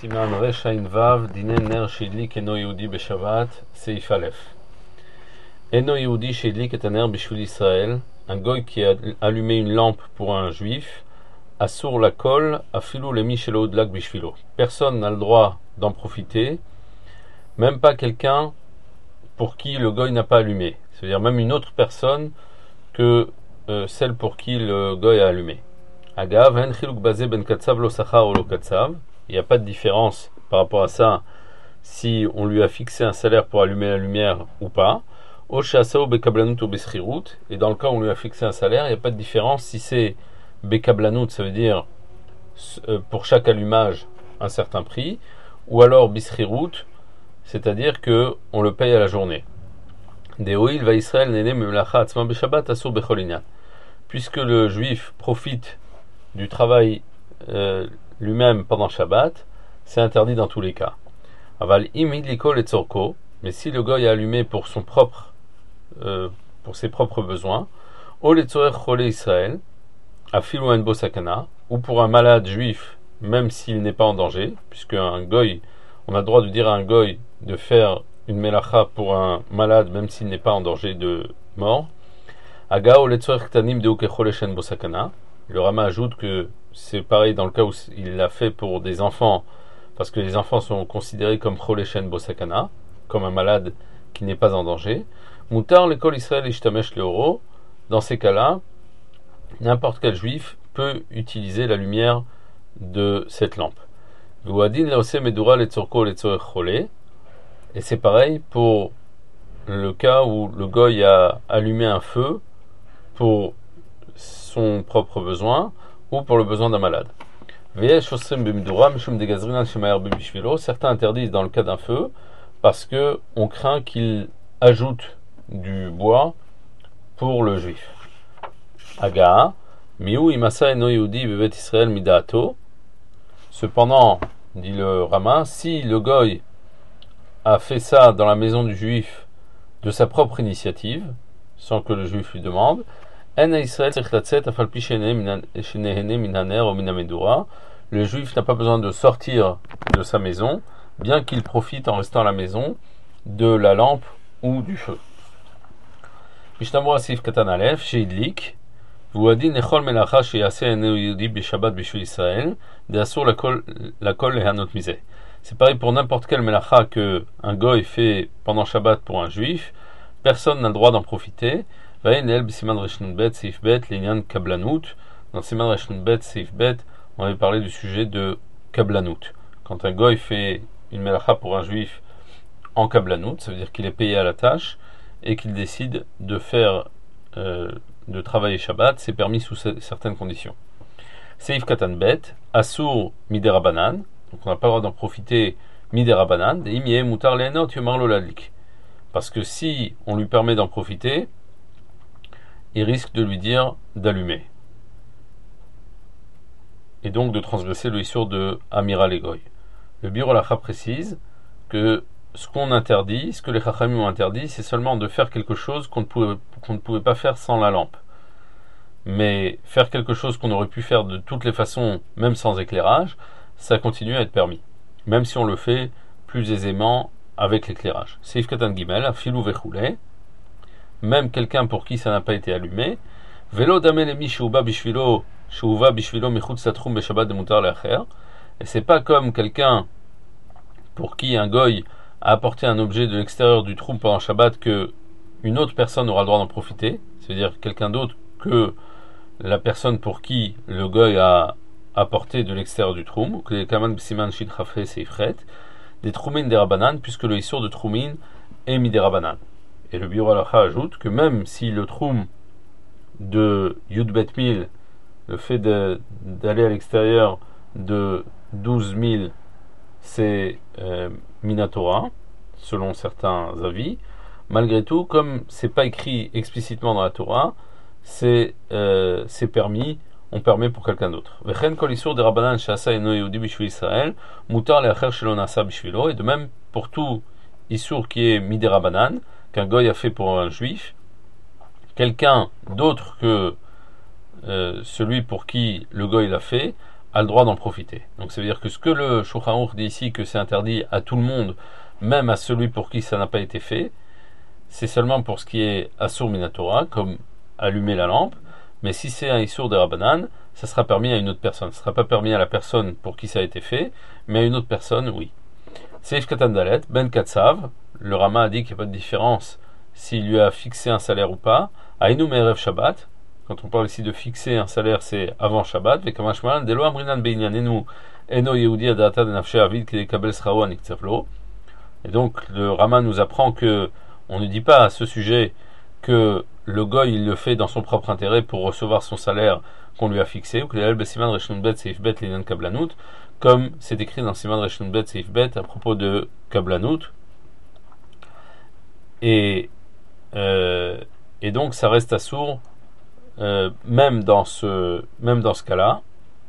Siman Resh Ain Vav, Dine Ner Shidlik Eno Yehudi Beshabbat, Seif Aleph. Eno Yehudi Shidlik est un ner Bishvil Israël, un goy qui a allumé une lampe pour un juif, Assour la kol, Afilou le Mishelo Dlak Bishvilo. Personne n'a le droit d'en profiter, même pas quelqu'un pour qui le goy n'a pas allumé. C'est-à-dire même une autre personne que celle pour qui le goy a allumé. Agav, En Chiluk Bazé Ben Katsav Lo Sachar ou Lo Katsav. Il n'y a pas de différence par rapport à ça si on lui a fixé un salaire pour allumer la lumière ou pas. Oshasao Bekablanut ou Besrirut. Et dans le cas où on lui a fixé un salaire, il n'y a pas de différence si c'est Bekablanut, ça veut dire pour chaque allumage un certain prix, ou alors Besrirut, c'est-à-dire que on le paye à la journée. Deoil va Israël nene memlacha atzma beshabbat asur becholinyan. Puisque le juif profite du travail lui-même pendant Shabbat, c'est interdit dans tous les cas. Aval imid likol et tzorko, mais si le goy a allumé pour ses propres besoins, ou le tzorech chole Israël, afilu en bo sakana, ou pour un malade juif, même s'il n'est pas en danger, puisque un goy, on a le droit de dire à un goy de faire une melacha pour un malade, même s'il n'est pas en danger de mort. Aga ou le tzorech tanim de ukechole shen bo sakana. Le Rama ajoute que c'est pareil dans le cas où il l'a fait pour des enfants, parce que les enfants sont considérés comme Choleshen Bosakana, comme un malade qui n'est pas en danger. Moutar l'école Israël Ishtamesh Leoro, dans ces cas-là, n'importe quel juif peut utiliser la lumière de cette lampe. Et c'est pareil pour le cas où le goy a allumé un feu pour son propre besoin ou pour le besoin d'un malade. Certains interdisent dans le cas d'un feu parce que on craint qu'il ajoute du bois pour le juif. Aga, miou imasa eno yehudi bevet Israël midato. Cependant, dit le Rama, si le goy a fait ça dans la maison du juif de sa propre initiative, sans que le juif lui demande, le juif n'a pas besoin de sortir de sa maison, bien qu'il profite en restant à la maison de la lampe ou du feu. Mishnah Sif Katan Aleph, Sheidlik, Vuadin Echol Melacha Sheyase Eno Yehudi Beshabbat Bishvil Israël, de Asur la kol lehanot mize. C'est pareil pour n'importe quel melacha que un goy fait pendant Shabbat pour un juif, personne n'a le droit d'en profiter. Dans Siman Reshnun Bet, Seif Bet, Linyan Kablanut. Dans Siman Reshnun Bet, Seif Bet, on avait parlé du sujet de Kablanut. Quand un goy fait une melacha pour un juif en Kablanut, ça veut dire qu'il est payé à la tâche et qu'il décide de faire, de travailler Shabbat, c'est permis sous certaines conditions. Seif Katan Bet, Asur Miderabanan, donc on n'a pas le droit d'en profiter Miderabanan, et Imye Mutar Lehenot Yomar Lo Ladlik. Parce que si on lui permet d'en profiter, il risque de lui dire d'allumer. Et donc de transgresser le issur de Amira Legoy. Le Biur Halacha précise que ce qu'on interdit, ce que les Chachamim ont interdit, c'est seulement de faire quelque chose qu'on ne pouvait pas faire sans la lampe. Mais faire quelque chose qu'on aurait pu faire de toutes les façons, même sans éclairage, ça continue à être permis. Même si on le fait plus aisément avec l'éclairage. Seif Katan Gimel, Afilou Vechoulé, même quelqu'un pour qui ça n'a pas été allumé, Velo damel emi sheuva bishvilo mechutz latrum beshabbat de mutar leacher. Et c'est pas comme quelqu'un pour qui un goy a apporté un objet de l'extérieur du trou pendant Shabbat que une autre personne aura le droit d'en profiter, c'est-à-dire quelqu'un d'autre que la personne pour qui le goy a apporté de l'extérieur du trou, que les kaman b'siman shid chafre seifret, des troumin des rabanan, puisque le issur de troumin est mis des rabanan. Et le Biur Halacha ajoute que même si le troum de Yudbet 1000, le fait d'aller à l'extérieur de 12 000, c'est Minatora, selon certains avis, malgré tout, comme c'est pas écrit explicitement dans la Torah, c'est permis, on permet pour quelqu'un d'autre. Vechen kol issur de Rabbanan she'asa eno yehudi bishvil Israël, mutar le'acher shelo na'asa bishvilo, et de même pour tout issur qui est midé Rabbanan, qu'un goy a fait pour un juif, quelqu'un d'autre que celui pour qui le goy l'a fait a le droit d'en profiter. Donc ça veut dire que ce que le Shulchan Aruch dit ici, que c'est interdit à tout le monde, même à celui pour qui ça n'a pas été fait, c'est seulement pour ce qui est Asur Minatora, comme allumer la lampe, mais si c'est un Isur de Rabbanan, ça sera permis à une autre personne. Ça ne sera pas permis à la personne pour qui ça a été fait, mais à une autre personne, oui. Seif Katan Dalet, Ben Katsav, le Rama a dit qu'il n'y a pas de différence s'il lui a fixé un salaire ou pas. Aïnou Me'erev Shabbat, quand on parle ici de fixer un salaire, c'est avant Shabbat. Vekamashmalan, Delo Amrinan Beinyanenu, Eno Yehudi Adata de Nafshe Avid, Kedekabel Srao Aniktsavlo. Et donc, le Rama nous apprend que on ne dit pas à ce sujet que le goy il le fait dans son propre intérêt pour recevoir son salaire qu'on lui a fixé, ou que l'El Besiman Reshnunbet Seif Bet Linan Kablanout, comme c'est écrit dans Siman Reshnunbet Seif Bet à propos de Kablanout. Et donc ça reste assourd même dans ce cas-là.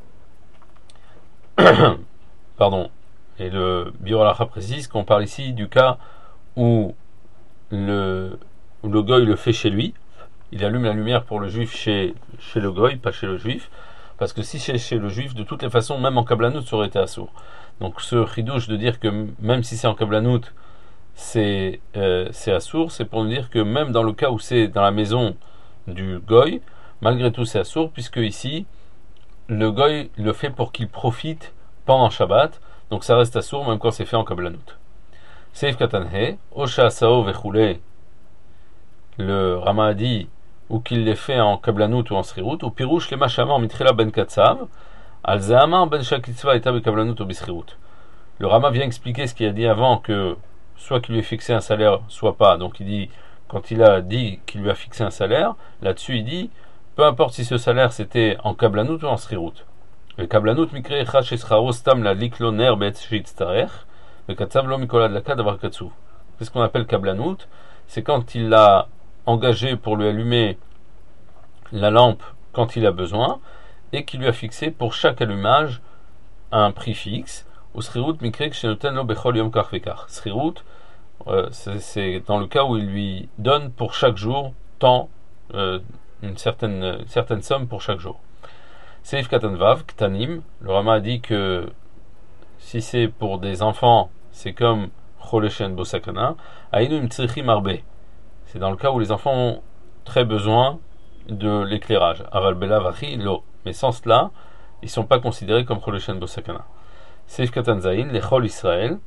Pardon. Et le Biur Halacha précise qu'on parle ici du cas où le goy le fait chez lui. Il allume la lumière pour le juif chez le goy, pas chez le juif. Parce que si c'est chez le juif, de toutes les façons, même en Kablanout, ça aurait été assourd. Donc ce chidouche de dire que même si c'est en Kablanout, c'est assourd, c'est pour nous dire que même dans le cas où c'est dans la maison du goy, malgré tout c'est assourd, puisque ici, le goy le fait pour qu'il profite pendant Shabbat, donc ça reste assourd même quand c'est fait en Kablanout. Seif Katanhe, Osha Asao Vechule, le Rama a dit, ou qu'il l'ait fait en Kablanout ou en Srirout, ou Pirouche Lema Shamar Mitrila Ben Katsav, Al Zahamar Ben Shakitzva Eta Bekablanut ou Bisrirout. Le Rama vient expliquer ce qu'il a dit avant, que soit qu'il lui ait fixé un salaire, soit pas. Donc il dit, quand il a dit qu'il lui a fixé un salaire, là-dessus il dit, peu importe si ce salaire c'était en Kablanout ou en Srirout. Le Kablanout mikre echa shescharo stam la likloner bet shitztarech, le katsav lo mikola de la davar katsu. C'est ce qu'on appelle Kablanout, c'est quand il l'a engagé pour lui allumer la lampe quand il a besoin, et qu'il lui a fixé pour chaque allumage un prix fixe. Ou Srirout mikre kshenoten lo bechol yom kach vekach. Srirout, c'est dans le cas où il lui donne pour chaque jour tant, une certaine somme pour chaque jour. Seif Katanvav, Ktanim, le Rama a dit que si c'est pour des enfants, c'est comme Choleshen Bosakana, Aïnou Mtsrichim Arbe. C'est dans le cas où les enfants ont très besoin de l'éclairage. Aval Bela Vachi, Lo. Mais sans cela, ils ne sont pas considérés comme Choleshen Bosakana. Seif Katanzaïn, les Chol Israël.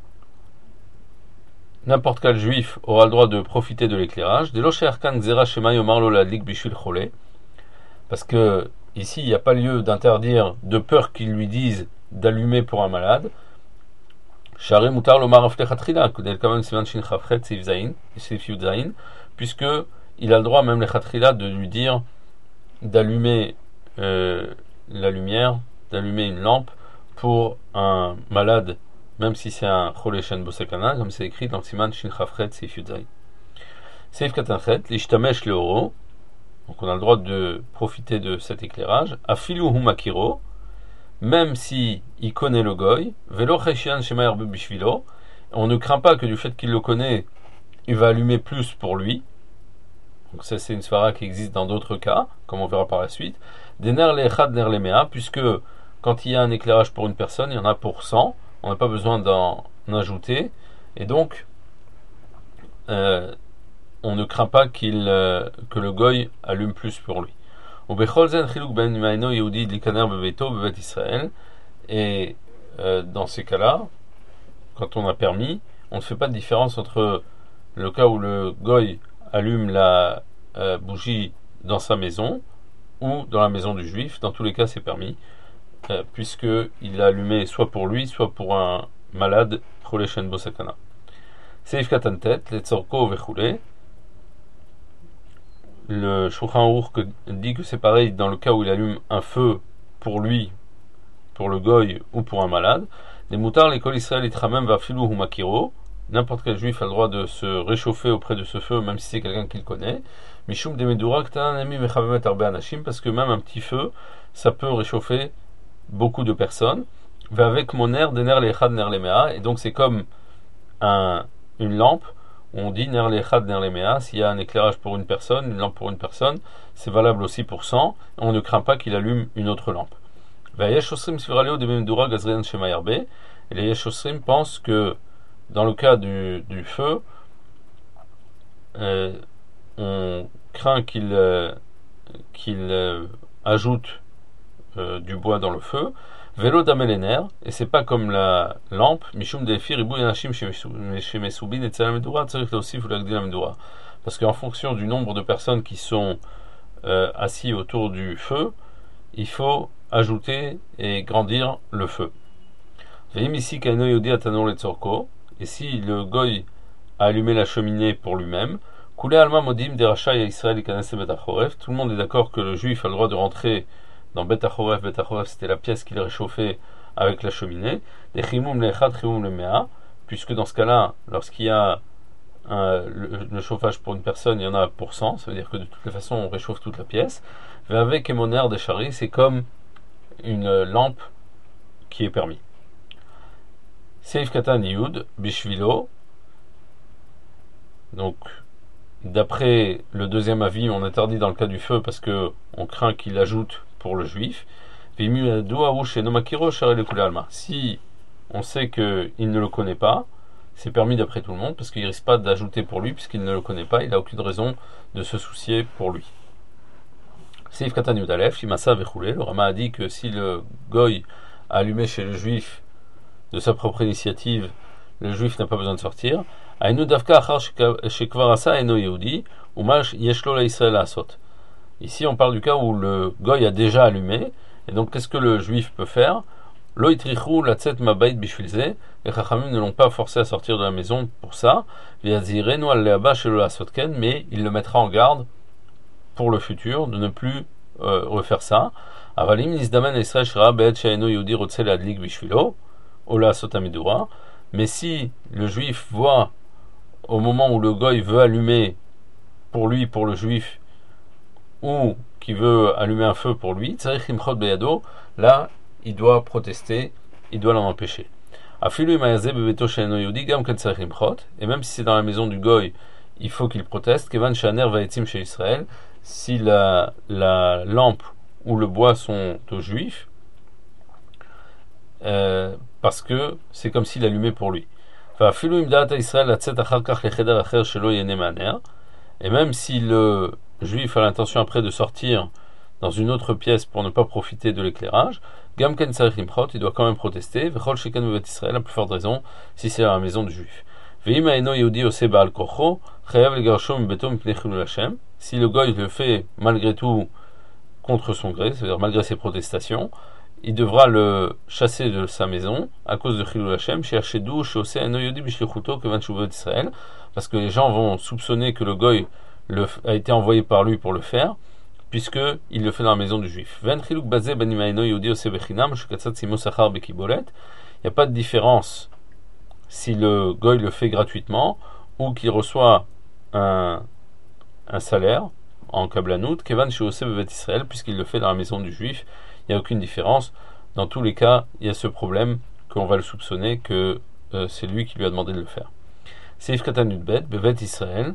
N'importe quel juif aura le droit de profiter de l'éclairage. Parce que ici, il n'y a pas lieu d'interdire de peur qu'ils lui disent d'allumer pour un malade. Puisque il a le droit, même les khatrila, de lui dire d'allumer la lumière, d'allumer une lampe pour un malade, même si c'est un Choleshen Bosakana, comme c'est écrit dans le Siman Shin Chafret Seif Yudzaïn. Seif Katanchet, l'Ishtamesh Leoro, donc on a le droit de profiter de cet éclairage, Afilu Humakiro, même si il connaît le goy, Velo Cheshian Shema Yarbe Bishvilo, on ne craint pas que du fait qu'il le connaît, il va allumer plus pour lui. Donc ça c'est une svara qui existe dans d'autres cas, comme on verra par la suite. Dener Lechad Ner Lemea, puisque quand il y a un éclairage pour une personne, il y en a pour 100, on n'a pas besoin d'en ajouter, et donc on ne craint pas que le goy allume plus pour lui. Et dans ces cas-là, quand on a permis, on ne fait pas de différence entre le cas où le goy allume la bougie dans sa maison ou dans la maison du juif. Dans tous les cas, c'est permis, puisqu'il l'a allumé soit pour lui, soit pour un malade, Choleshen Bosakana. Seif Katantet, Letzorko Vechule. Le Shulchan Aruch dit que c'est pareil dans le cas où il allume un feu pour lui, pour le goy ou pour un malade. Les moutards, l'école Israël, itramem va filou ou makiro. N'importe quel juif a le droit de se réchauffer auprès de ce feu, même si c'est quelqu'un qu'il connaît. Mishum de medura ktanami mechavemet arbe anashim, parce que même un petit feu, ça peut réchauffer beaucoup de personnes. Va avec mon air dener lechad ner lemea, et donc c'est comme une lampe. On dit ner lechad ner lemea, s'il y a un éclairage pour une personne, une lampe pour une personne, c'est valable aussi pour 100, on ne craint pas qu'il allume une autre lampe. Vayesh Osrim Sviraleo de Memdura Gazrian Shemayarbe. Et les Yesh Osrim pensent que dans le cas du feu, on craint qu'il ajoute du bois dans le feu. Vélo d'amelener, et c'est pas comme la lampe, Mishum Delfi Ribou Yanashim chez Mesubin et Tsalamedura, Tsarich aussi vous l'agdi la Medura. Parce qu'en fonction du nombre de personnes qui sont assis autour du feu, il faut ajouter et grandir le feu. Veim ici Kaino Yodi Atanon Letzorko, et si le goy a allumé la cheminée pour lui-même, Koulé Alma Modim Deracha et Israël et Kanase Bet Achoref, tout le monde est d'accord que le juif a le droit de rentrer dans Bet Achoref. Bet Achoref, c'était la pièce qu'il réchauffait avec la cheminée. Des Chimoum Lechat, Chimoum Lemea, puisque dans ce cas-là, lorsqu'il y a le chauffage pour une personne, il y en a pour 100, ça veut dire que de toutes les façons, on réchauffe toute la pièce. Mais avec Emoner des Charis, c'est comme une lampe qui est permis. Seif Katan Yud, Bishvilo. Donc, d'après le deuxième avis, on interdit dans le cas du feu parce que on craint qu'il ajoute pour le juif. Si on sait qu'il ne le connaît pas, c'est permis d'après tout le monde parce qu'il ne risque pas d'ajouter pour lui puisqu'il ne le connaît pas, il n'a aucune raison de se soucier pour lui. Seif Katan Yud Aleph, Shimasa Vechoulé, le Rama a dit que si le goy a allumé chez le juif de sa propre initiative, le juif n'a pas besoin de sortir. Ici, on parle du cas où le goy a déjà allumé, et donc qu'est-ce que le juif peut faire? Les Chachamim ne l'ont pas forcé à sortir de la maison pour ça, mais il le mettra en garde pour le futur de ne plus refaire ça. Mais si le juif voit au moment où le goy veut allumer pour lui, pour le juif, ou qui veut allumer un feu pour lui, là, il doit protester, il doit l'en empêcher. Et même si c'est dans la maison du goy, il faut qu'il proteste. Kevan Shaner Vaetzim chez Israël, si la lampe ou le bois sont aux juifs, parce que c'est comme s'il allumait pour lui. Et même si le juif a l'intention après de sortir dans une autre pièce pour ne pas profiter de l'éclairage, il doit quand même protester, la plus forte raison, si c'est à la maison du juif. Si le goy le fait malgré tout contre son gré, c'est-à-dire malgré ses protestations, il devra le chasser de sa maison à cause de Chilul Hashem, parce que les gens vont soupçonner que le goy a été envoyé par lui pour le faire, puisque il le fait dans la maison du juif. Il n'y a pas de différence si le goy le fait gratuitement ou qu'il reçoit un salaire en kablanout, puisqu'il le fait dans la maison du juif. Il n'y a aucune différence. Dans tous les cas, il y a ce problème qu'on va le soupçonner que c'est lui qui lui a demandé de le faire. Seif Katan Yudbet, Bevet Israël.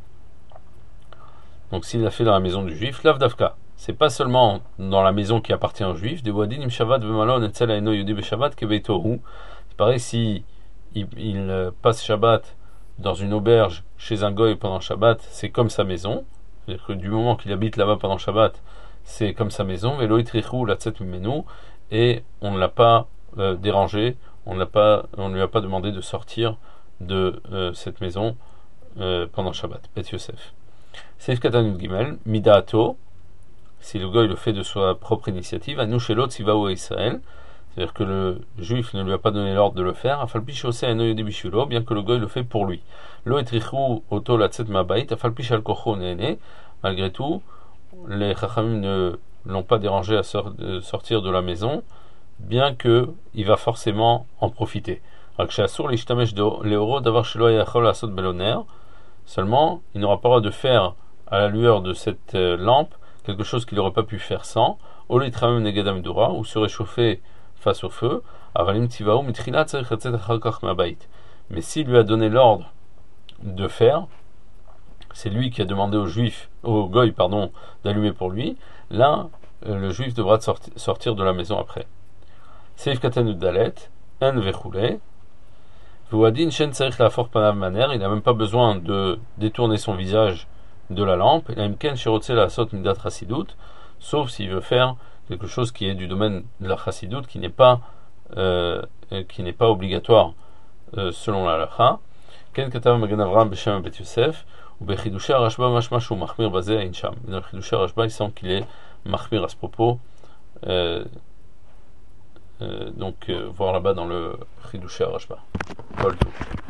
Donc s'il l'a fait dans la maison du juif, Lav Davka. C'est pas seulement dans la maison qui appartient aux juifs. Des Wadin im Shabbat Vemalon Etzel Aino Yudi Beshabbat Kebeitohu. C'est pareil si il passe Shabbat dans une auberge chez un goy pendant Shabbat, c'est comme sa maison. C'est-à-dire que du moment qu'il habite là-bas pendant Shabbat, c'est comme sa maison, et on ne l'a pas dérangé, on ne lui a pas demandé de sortir de cette maison pendant Shabbat. Bet Yosef. Seif Katan Gimel, Midaato, si le goy le fait de sa propre initiative, Anouchelot Sivao Israël, c'est-à-dire que le juif ne lui a pas donné l'ordre de le faire, Afalpi Shosé Anoyodi Bishulo, bien que le goy le fait pour lui. Lo etrichou Oto Latzet Mabait, Afalpi Shalkocho Nene, malgré tout, les Chachamim ne l'ont pas dérangé à sortir de la maison, bien qu'il va forcément en profiter. Seulement, il n'aura pas le droit de faire à la lueur de cette lampe quelque chose qu'il n'aurait pas pu faire sans, ou se réchauffer face au feu. Mais s'il lui a donné l'ordre de faire, c'est lui qui a demandé au goy, d'allumer pour lui. Là, le juif devra sortir de la maison après. Seif Katan Dalet, En Vechule, Vouadin Shen Tzarich Lafor Panav Maner, il n'a même pas besoin de détourner son visage de la lampe, et Imken Shirotze la Sot Midat Chasidut, sauf s'il veut faire quelque chose qui est du domaine de la Chasidut, qui n'est pas obligatoire selon la halakha. Ken Katav Magen Avraham Beshem Bet Yosef, ou Bechidushe Rashba Mashmash ou Machmir Bazé Ainsham. Dans le Chidushe Rashba, il semble qu'il est Machmir à ce propos. Donc, voir là-bas dans le Chidushe Rashba. Pas le tout.